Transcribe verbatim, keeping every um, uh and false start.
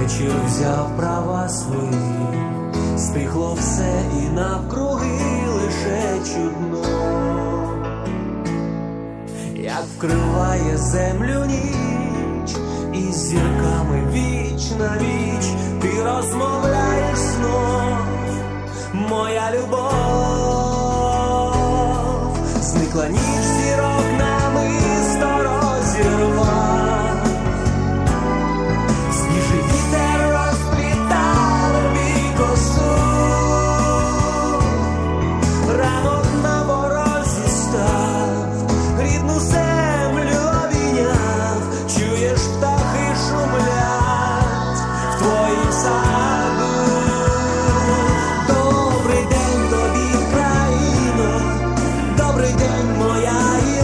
вечір взяв права свої, стихло все і навкруги лише чудно, як вкриває землю ніч, і з зірками віч на віч ти розмовляєш знов, моя любов. Зникла ніч, зірок намисто розірвав, свіжий вітер розплітав тобі косу, ранок на порозі став, рідну землю обійняв, чуєш, птахи шумлять в твоїм саду. Добрий день тобі, країно, добрий день, моя